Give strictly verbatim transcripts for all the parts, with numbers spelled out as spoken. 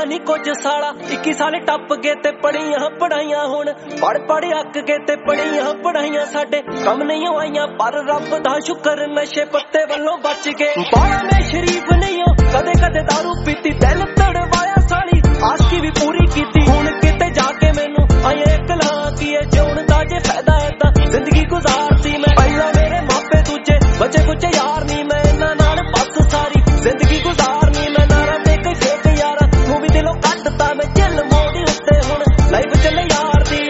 नी कुछ साला इक्की साल टप गए ते पढ़ियां पढ़ाइयां हुण पढ़ पढ़ अक गए ते पढ़ियां पढ़ाइयां साडे कम नहीं आईयां पर रब दा शुकर नशे पत्ते वल्लों बच गए। बाला मैं शरीफ नहीं हो कदे कदे दारू पीती दिल तड़वाया साली आशकी भी पूरी कीती हुण किते जाके मैनू आए कला की जिउण दा जे फायदा ऐदा जिंदगी गुजारती मैं पहला मेरे मापे दूजे बचे कुछ यार नी मैं इन्हां नाल बस सारी जिंदगी गुजारनी मैं नारा दे के फेक यारा तू भी दिलों कटता मैं चिल मोड़ी उत्ते हुण लाइफ चले यार दी।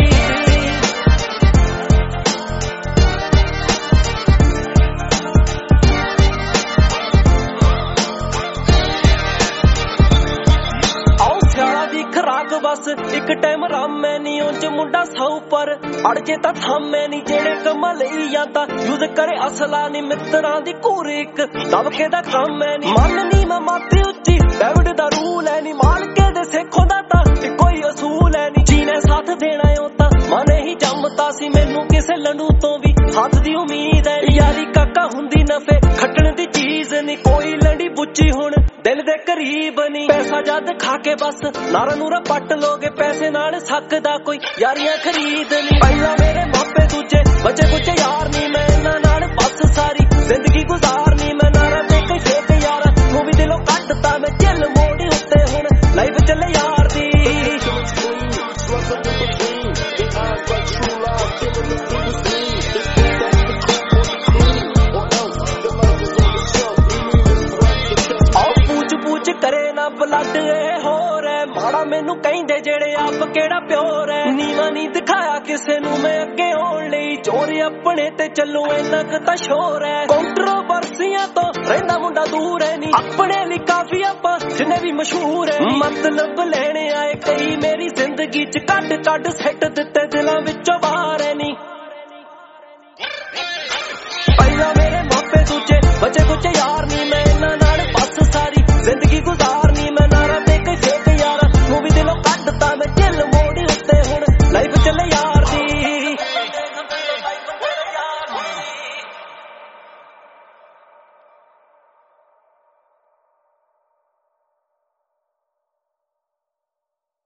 खराक बस एक टाइम रामे नी उंज मुंडा सौ पर अड़जे तां थामे नी जेड़े कम्मा लई जांदा यूज करे असला नी मित्रां दी घूर एक दबके दा काम है नी मन नी मैं माती उच्ची डेविड दा रूल है नी मालके दे सिखों दा तां कोई असूल है नी जीने साथ देना ओ तां मने ही जमता सी मैनू किसे लंडू तो भी हाथ दी उम्मीद है यारी काका हुंदी नफे खटण दी चीज नी कोई लंडी बुच्ची हुण दिल दे करीब नी पैसा जद खा के बस नारा नूरा पट लोगे पैसे नाल सकदा कोई यारियां खरीद नी पहला मेरे मापे दूजे बचे कुछ यार नी मैं इन्हां नाल बस सारी जिंदगी गुजारनी मैं नारा दे के फेक यारा तू भी दिलों कटता मैं चिल मोड़ी उत्ते हुण लाइफ चले यार दी। करे ना ब्लड ए होर है माड़ा मैनू कहिंदे जेड़े आप केड़ा प्योर है नीवा नी दिखाया किसे नू मैं अगे होण लई जोर अपने ते चलू इन्ना क तां शोर है कंट्रोवर्सियां तो रहिंदा मुंडा दूर है नी अपने लिए काफी आपां जिन्ने भी मशहूर है मतलब लेने आए कई मेरी जिंदगी च कट कट सिट दिते दिलां विचों बाहर है नी पहला मेरे मापे दूजे बचे कुछ यार नी